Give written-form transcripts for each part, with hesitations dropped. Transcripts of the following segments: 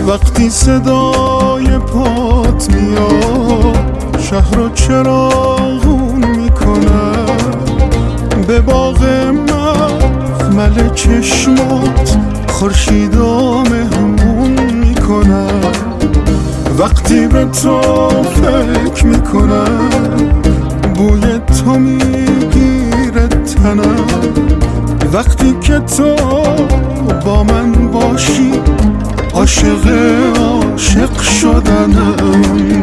وقتی صدای پات میاد شهر رو چراغون میکنم، به باغ مخمل چشمات خورشیدا مهمون میکنم. وقتی به تو فکر میکنم بوی تو میگیره تنم، وقتی که تو با من باشی عاشق شدنم.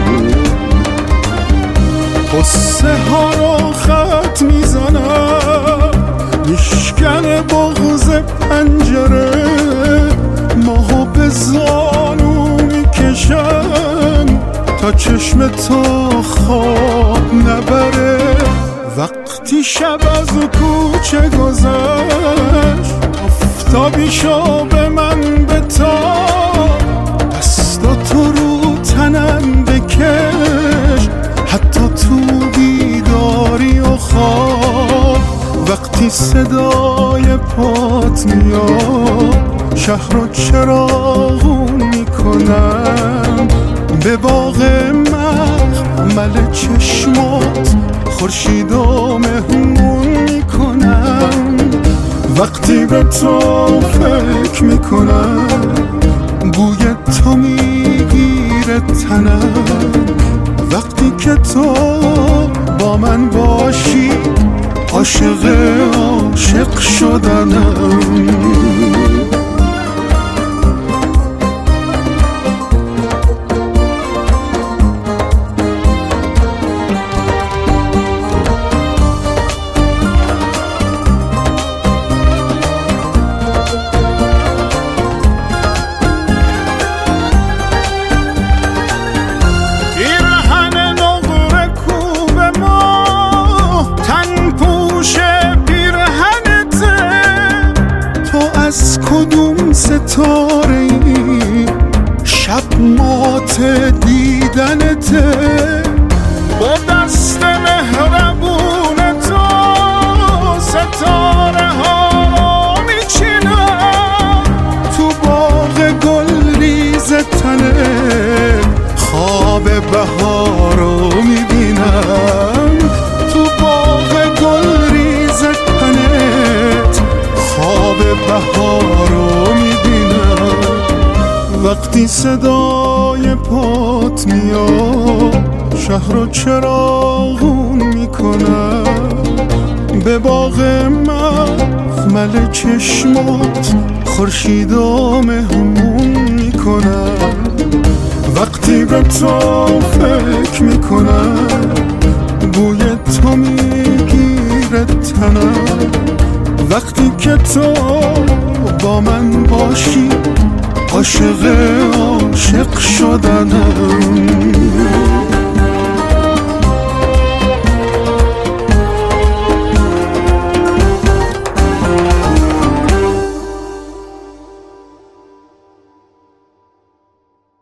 قصه ها رو خط میزنم، میشکن بغض پنجره، ماهو به زانو میکشم تا چشم تو خواب نبره. وقتی شب از کوچه گذشت آفتابی شو به من بتاب، دستا تو رو تنم بکش حتی تو بیداری و خواب. وقتی صدای پات میاد شهر رو چراغون میکنم، به باغ مخمل چشمات خورشیدا مهمون میکنم. وقتی به تو فکر میکنم بوی تو میگیره تنم، وقتی که تو با من باشی عاشق شدنم. از کدوم ستاره‌ای شب مات دیدنته، با دست مهربون تو ستاره ها میچینم، تو باغ گل ریز تنه خواب بهار رو میبینم، تو باغ گل ریز تنت خواب بهار رو میبینم. وقتی صدای پات میاد شهر رو چراغون میکنم، به باغ مخمل چشمات خورشیدا مهمون میکنم. وقتی به تو فکر میکنم بوی تو میگیره تنم، وقتی که تو با من باشی عاشق شدنم.